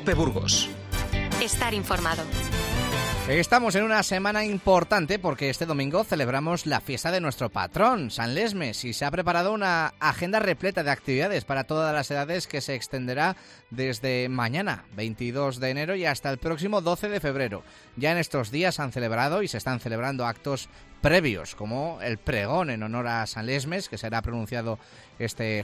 COPE Burgos. Estar informado. Estamos en una semana importante porque este domingo celebramos la fiesta de nuestro patrón, San Lesmes, y se ha preparado una agenda repleta de actividades para todas las edades que se extenderá desde mañana, 22 de enero, y hasta el próximo 12 de febrero. Ya en estos días han celebrado y se están celebrando actos previos, como el pregón en honor a San Lesmes, que será pronunciado este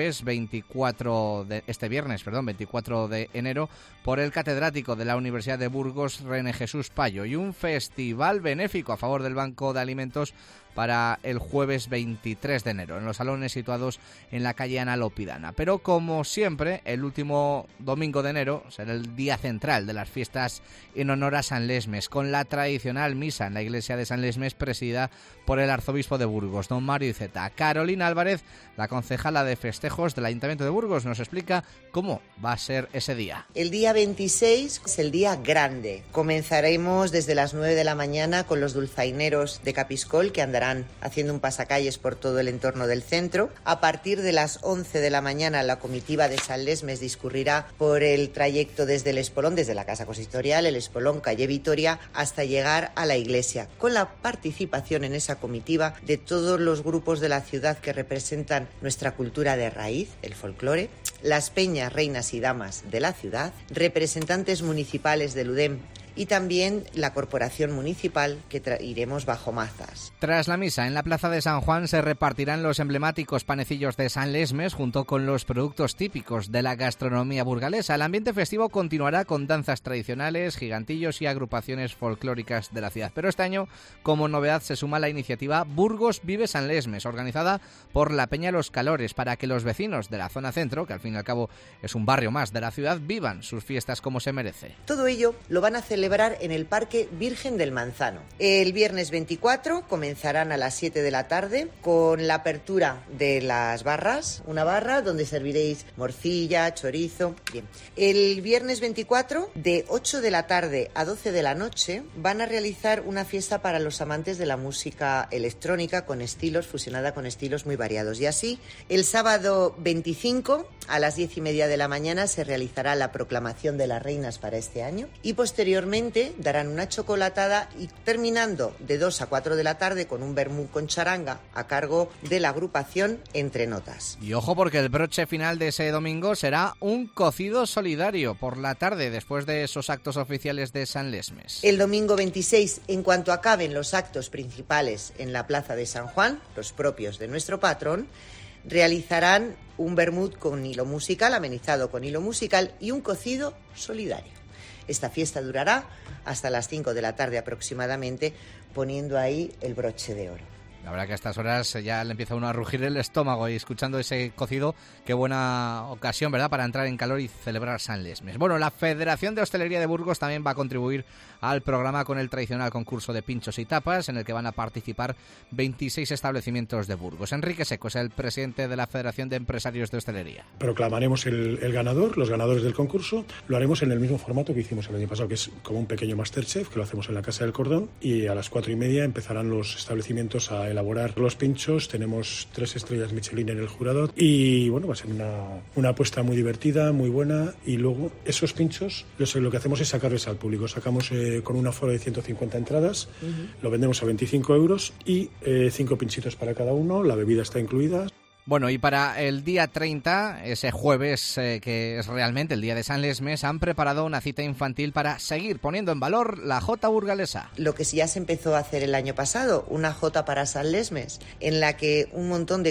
viernes 24 de enero, por el catedrático de la Universidad de Burgos, René Jesús Payo, y un festival benéfico a favor del Banco de Alimentos para el jueves 23 de enero, en los salones situados en la calle Ana Lopidana. Pero como siempre, el último domingo de enero será el día central de las fiestas en honor a San Lesmes, con la tradicional misa en la iglesia de San Lesmes presidida por el arzobispo de Burgos, don Mario Iceta. Carolina Álvarez, la concejala de festejos del Ayuntamiento de Burgos, nos explica cómo va a ser ese día. El día 26 es el día grande. Comenzaremos desde las 9 de la mañana con los dulzaineros de Capiscol, que andarán haciendo un pasacalles por todo el entorno del centro. A partir de las 11 de la mañana, la comitiva de San Lesmes discurrirá por el trayecto desde el Espolón, desde la Casa Consistorial, el Espolón, calle Vitoria, hasta llegar a la iglesia, con la participación en esa comitiva de todos los grupos de la ciudad que representan nuestra cultura de raíz, el folclore, las peñas, reinas y damas de la ciudad, representantes municipales del UDEM y también la corporación municipal, que iremos bajo mazas. Tras la misa en la plaza de San Juan se repartirán los emblemáticos panecillos de San Lesmes junto con los productos típicos de la gastronomía burgalesa. El ambiente festivo continuará con danzas tradicionales, gigantillos y agrupaciones folclóricas de la ciudad. Pero este año, como novedad, se suma la iniciativa Burgos Vive San Lesmes, organizada por la Peña Los Calores, para que los vecinos de la zona centro, que al fin y al cabo es un barrio más de la ciudad, vivan sus fiestas como se merece. Todo ello lo van a celebrar en el Parque Virgen del Manzano. El viernes 24 comenzarán a las 7 de la tarde con la apertura de las barras, una barra donde serviréis morcilla, chorizo. Bien. El viernes 24 de 8 de la tarde a 12 de la noche van a realizar una fiesta para los amantes de la música electrónica fusionada con estilos muy variados. Y así, el sábado 25 a las 10:30 de la mañana se realizará la proclamación de las reinas para este año y posteriormente darán una chocolatada y terminando de 2 a 4 de la tarde con un vermú con charanga a cargo de la agrupación Entre Notas. Y ojo, porque el broche final de ese domingo será un cocido solidario por la tarde después de esos actos oficiales de San Lesmes. El domingo 26, en cuanto acaben los actos principales en la plaza de San Juan, los propios de nuestro patrón, realizarán un vermut con hilo musical, amenizado con hilo musical, y un cocido solidario. Esta fiesta durará hasta las 5 de la tarde aproximadamente, poniendo ahí el broche de oro. La verdad que a estas horas ya le empieza uno a rugir el estómago y escuchando ese cocido, qué buena ocasión, ¿verdad?, para entrar en calor y celebrar San Lesmes. Bueno, la Federación de Hostelería de Burgos también va a contribuir al programa con el tradicional concurso de pinchos y tapas, en el que van a participar 26 establecimientos de Burgos. Enrique Seco es el presidente de la Federación de Empresarios de Hostelería. Proclamaremos el ganador, los ganadores del concurso. Lo haremos en el mismo formato que hicimos el año pasado, que es como un pequeño Masterchef, que lo hacemos en la Casa del Cordón, y a las 4:30 empezarán los establecimientos a elaborar los pinchos. Tenemos 3 estrellas Michelin en el jurado y bueno, va a ser una apuesta muy divertida, muy buena. Y luego esos pinchos, lo que hacemos es sacarles al público. Sacamos con un aforo de 150 entradas, lo vendemos a 25 euros y 5 pinchitos para cada uno. La bebida está incluida. Bueno, y para el día 30, ese jueves, que es realmente el día de San Lesmes, han preparado una cita infantil para seguir poniendo en valor la jota burgalesa. Lo que ya se empezó a hacer el año pasado, una jota para San Lesmes, en la que un montón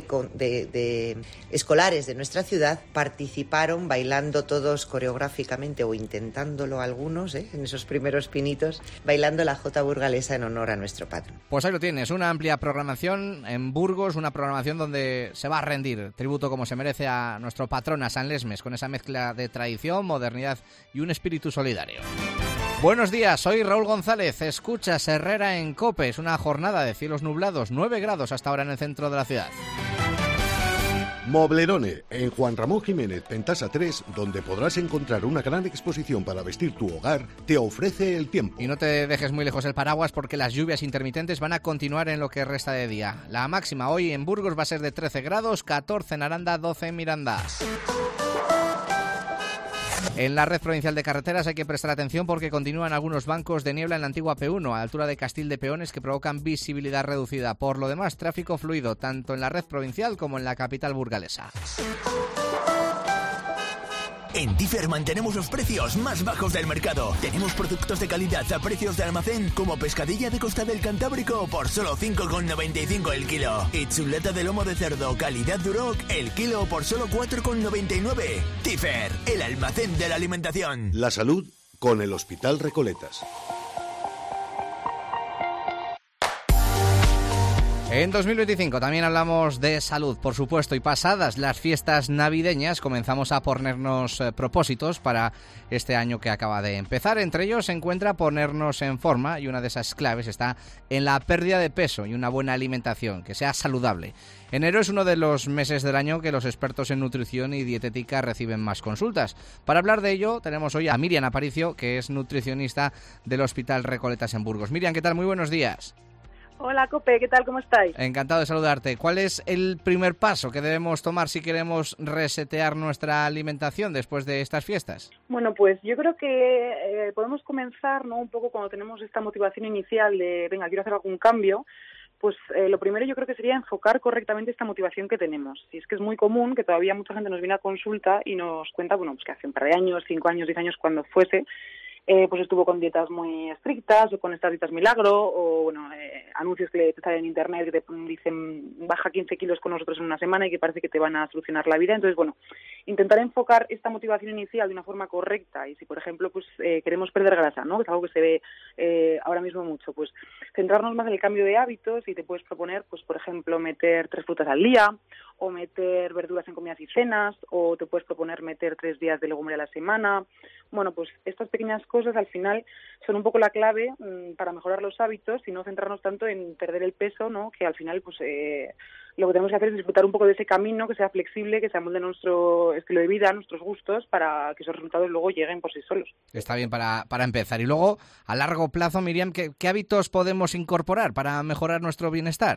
de escolares de nuestra ciudad participaron bailando todos coreográficamente, o intentándolo algunos, en esos primeros pinitos, bailando la jota burgalesa en honor a nuestro patrón. Pues ahí lo tienes, una amplia programación en Burgos, una programación donde se va a rendir tributo como se merece a nuestro patrón, a San Lesmes, con esa mezcla de tradición, modernidad y un espíritu solidario. Buenos días, soy Raúl González, escuchas Herrera en COPE. Es una jornada de cielos nublados, 9 grados hasta ahora en el centro de la ciudad. Moblerone, en Juan Ramón Jiménez, Pentasa 3, donde podrás encontrar una gran exposición para vestir tu hogar, te ofrece el tiempo. Y no te dejes muy lejos el paraguas, porque las lluvias intermitentes van a continuar en lo que resta de día. La máxima hoy en Burgos va a ser de 13 grados, 14 en Aranda, 12 en Miranda. En la red provincial de carreteras hay que prestar atención porque continúan algunos bancos de niebla en la antigua P1, a la altura de Castil de Peones, que provocan visibilidad reducida. Por lo demás, tráfico fluido, tanto en la red provincial como en la capital burgalesa. En Tifer mantenemos los precios más bajos del mercado. Tenemos productos de calidad a precios de almacén, como pescadilla de Costa del Cantábrico por solo 5,95 el kilo. Y chuleta de lomo de cerdo calidad Duroc, el kilo por solo 4,99. Tifer, el almacén de la alimentación. La salud con el Hospital Recoletas. En 2025 también hablamos de salud, por supuesto, y pasadas las fiestas navideñas comenzamos a ponernos propósitos para este año que acaba de empezar. Entre ellos se encuentra ponernos en forma, y una de esas claves está en la pérdida de peso y una buena alimentación, que sea saludable. Enero es uno de los meses del año que los expertos en nutrición y dietética reciben más consultas. Para hablar de ello tenemos hoy a Miriam Aparicio, que es nutricionista del Hospital Recoletas en Burgos. Miriam, ¿qué tal? Muy buenos días. Hola, Cope, ¿qué tal? ¿Cómo estáis? Encantado de saludarte. ¿Cuál es el primer paso que debemos tomar si queremos resetear nuestra alimentación después de estas fiestas? Bueno, pues yo creo que podemos comenzar, ¿no?, un poco cuando tenemos esta motivación inicial de, venga, quiero hacer algún cambio. Pues lo primero yo creo que sería enfocar correctamente esta motivación que tenemos. Y es que es muy común que todavía mucha gente nos viene a consulta y nos cuenta, bueno, pues que hace un par de años, 5 años, 10 años, cuando fuese, pues estuvo con dietas muy estrictas o con estas dietas milagro o bueno, anuncios que te salen en internet que te dicen baja 15 kilos con nosotros en una semana y que parece que te van a solucionar la vida. Entonces, bueno, intentar enfocar esta motivación inicial de una forma correcta y si, por ejemplo, pues queremos perder grasa, ¿no?, que es algo que se ve ahora mismo mucho, pues centrarnos más en el cambio de hábitos y te puedes proponer, pues por ejemplo, meter 3 frutas al día o meter verduras en comidas y cenas, o te puedes proponer meter 3 días de legumbre a la semana. Bueno, pues estas pequeñas cosas al final son un poco la clave para mejorar los hábitos y no centrarnos tanto en perder el peso, ¿no?, que al final pues lo que tenemos que hacer es disfrutar un poco de ese camino, que sea flexible, que se amolde nuestro estilo de vida, nuestros gustos, para que esos resultados luego lleguen por sí solos. Está bien para empezar. Y luego, a largo plazo, Miriam, ¿qué hábitos podemos incorporar para mejorar nuestro bienestar?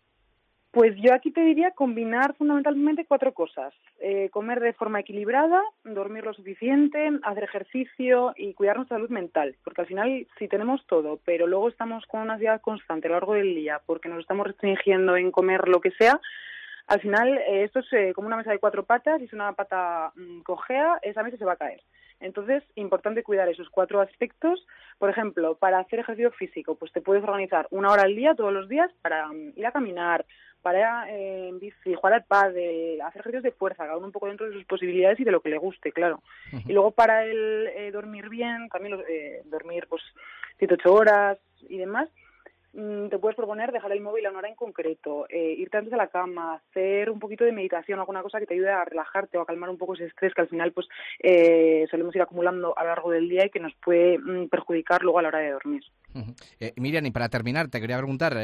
Pues yo aquí te diría combinar fundamentalmente 4 cosas. Comer de forma equilibrada, dormir lo suficiente, hacer ejercicio y cuidar nuestra salud mental. Porque al final, si tenemos todo, pero luego estamos con una ansiedad constante a lo largo del día porque nos estamos restringiendo en comer lo que sea, al final esto es como una mesa de 4 patas y si una pata cojea, esa mesa se va a caer. Entonces, importante cuidar esos 4 aspectos. Por ejemplo, para hacer ejercicio físico, pues te puedes organizar 1 hora al día, todos los días, para ir a caminar, para en bici, jugar al pádel, hacer ejercicios de fuerza, cada uno un poco dentro de sus posibilidades y de lo que le guste, claro. Uh-huh. Y luego para el dormir bien, también dormir pues 7-8 horas y demás, te puedes proponer dejar el móvil a una hora en concreto, irte antes a la cama, hacer un poquito de meditación, alguna cosa que te ayude a relajarte o a calmar un poco ese estrés que al final pues solemos ir acumulando a lo largo del día y que nos puede perjudicar luego a la hora de dormir. Uh-huh. Miriam, y para terminar, te quería preguntar,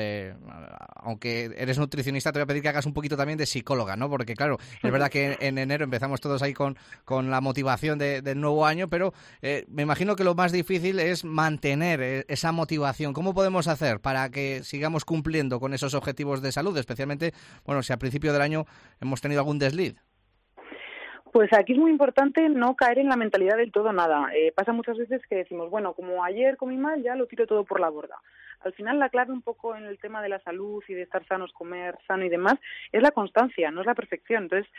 aunque eres nutricionista, te voy a pedir que hagas un poquito también de psicóloga, ¿no? Porque claro, es verdad que en enero empezamos todos ahí con la motivación del nuevo año, pero me imagino que lo más difícil es mantener esa motivación. ¿Cómo podemos hacer para que sigamos cumpliendo con esos objetivos de salud, especialmente, bueno, si al principio del año hemos tenido algún desliz? Pues aquí es muy importante no caer en la mentalidad del todo nada. Pasa muchas veces que decimos, bueno, como ayer comí mal, ya lo tiro todo por la borda. Al final la clave un poco en el tema de la salud y de estar sanos, comer sano y demás, es la constancia, no es la perfección. Entonces,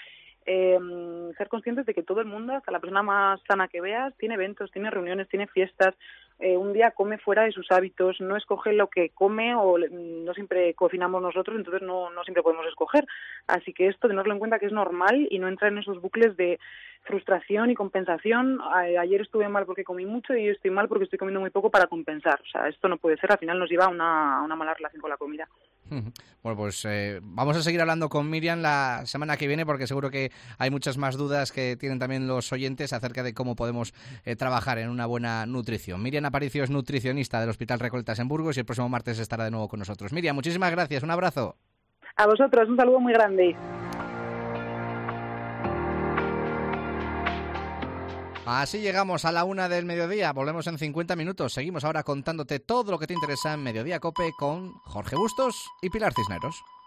ser conscientes de que todo el mundo, hasta la persona más sana que veas, tiene eventos, tiene reuniones, tiene fiestas, un día come fuera de sus hábitos, no escoge lo que come o no siempre cocinamos nosotros, entonces no siempre podemos escoger. Así que esto, tenerlo en cuenta que es normal y no entrar en esos bucles de frustración y compensación. Ayer estuve mal porque comí mucho y hoy estoy mal porque estoy comiendo muy poco para compensar. O sea, esto no puede ser, al final nos lleva a una mala relación con la comida. Bueno, pues vamos a seguir hablando con Miriam la semana que viene porque seguro que hay muchas más dudas que tienen también los oyentes acerca de cómo podemos trabajar en una buena nutrición. Miriam Aparicio es nutricionista del Hospital Recoletas en Burgos y el próximo martes estará de nuevo con nosotros. Miriam, muchísimas gracias, un abrazo. A vosotros, un saludo muy grande. Así llegamos a la 1 del mediodía, volvemos en 50 minutos. Seguimos ahora contándote todo lo que te interesa en Mediodía COPE con Jorge Bustos y Pilar Cisneros.